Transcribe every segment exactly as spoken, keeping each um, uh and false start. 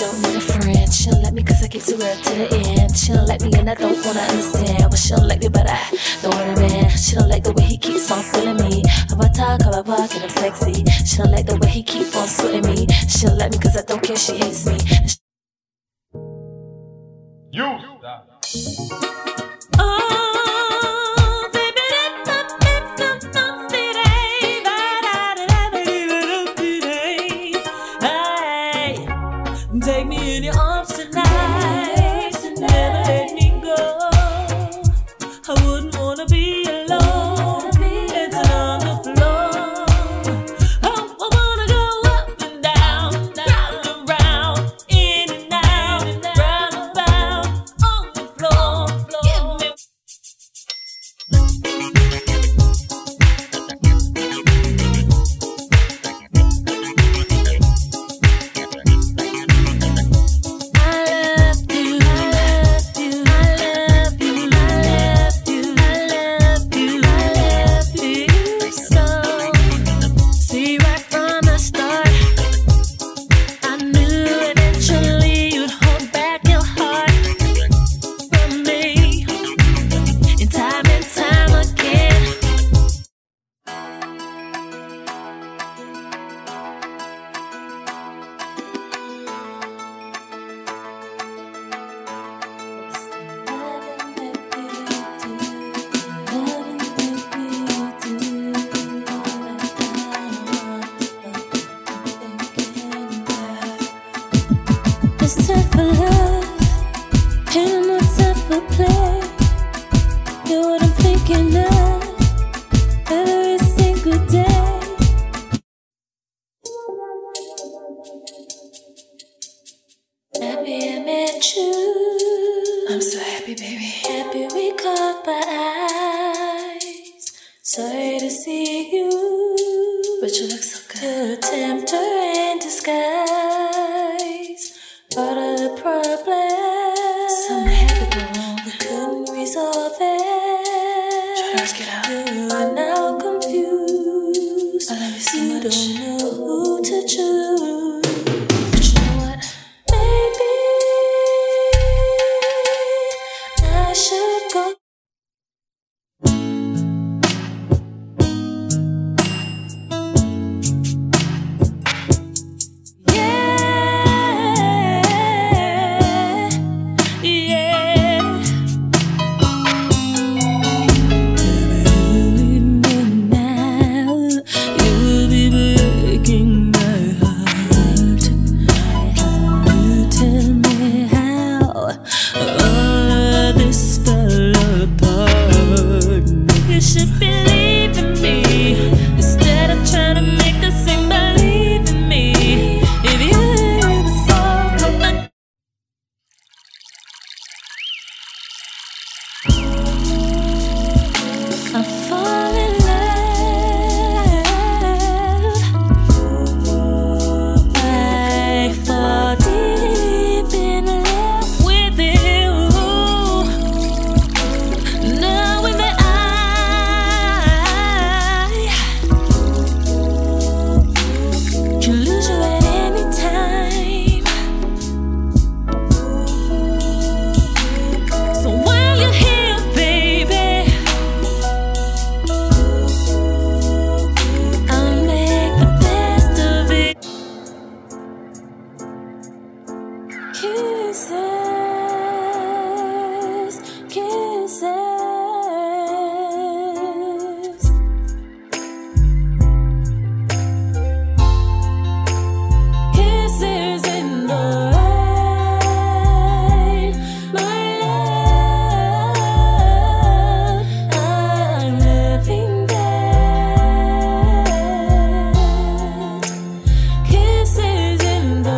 don't need a friend. She don't like me cause I keep too real to the end. She don't like me and I don't wanna understand. Well, she don't like me but I don't want a man. She don't like the way he keeps on feeling me. How I talk, how I walk and I'm sexy. She don't like the way he keep on sweating me. She don't like me cause I don't care, she hates me. You! Take me in your arms tonight, never let me go. I wouldn't wanna be alone, dancing on the floor. I, I wanna go up and down, down and round, in and out, round and round, on the floor. Give me. It's time for love, ain't no time for play. You're what I'm thinking of every single day. Happy I met you. I'm so happy, baby. Happy we caught my eyes. Sorry to see you, but you look so good. You're a tempter in disguise. Part of the problem, something had to go wrong. We couldn't resolve it. Try to get out. You are now confused. I love you so you much. You don't know who to choose. But you know what? Maybe I should go. Kisses, kisses. Kisses in the rain, my love. I'm living dead. Kisses in the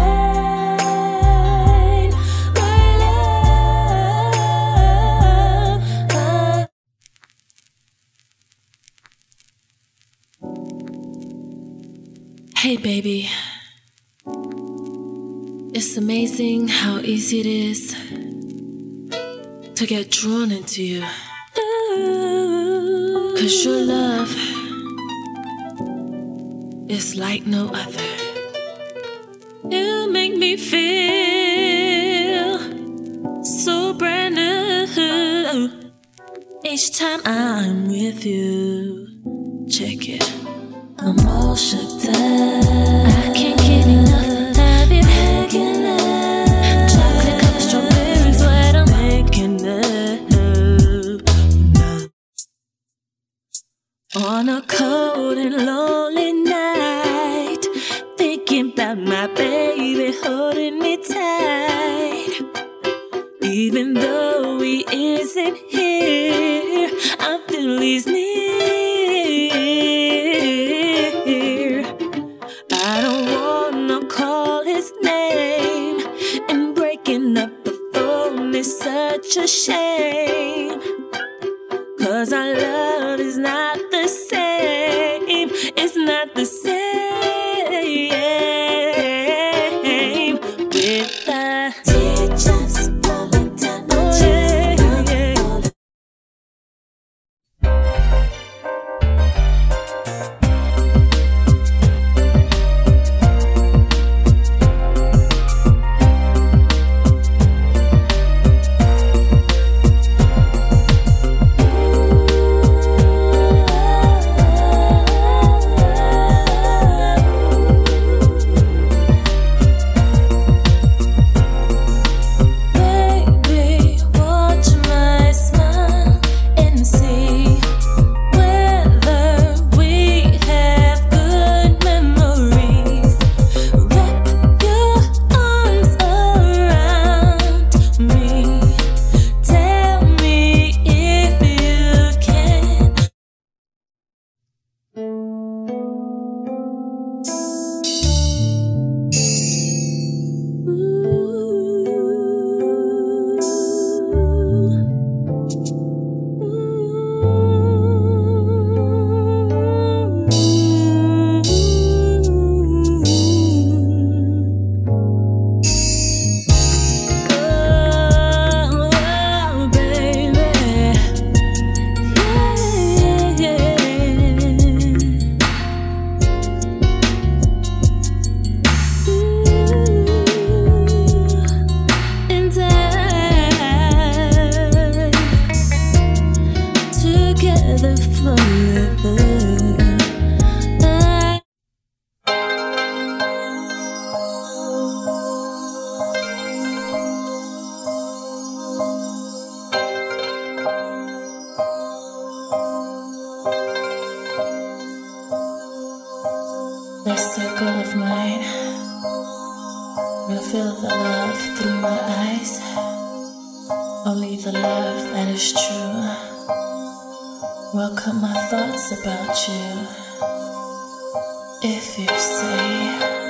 rain, my love. Hey baby, it's amazing how easy it is to get drawn into you. Cause your love is like no other. You make make me feel so brand new each time I'm with you. Check it. I'm all shook up. I can't get enough of you. Making love. Chocolate covered strawberries, what I'm making love. On a cold and lonely night, thinking about my baby holding me tight. Even though he isn't here, I feel he's near. I don't wanna call his name, and breaking up the phone is such a shame. Cause our love is not the same. It's not the same. With the teachers falling down the chest. This circle of mine will feel the love through my eyes. Only the love that is true will cut my thoughts about you. If you say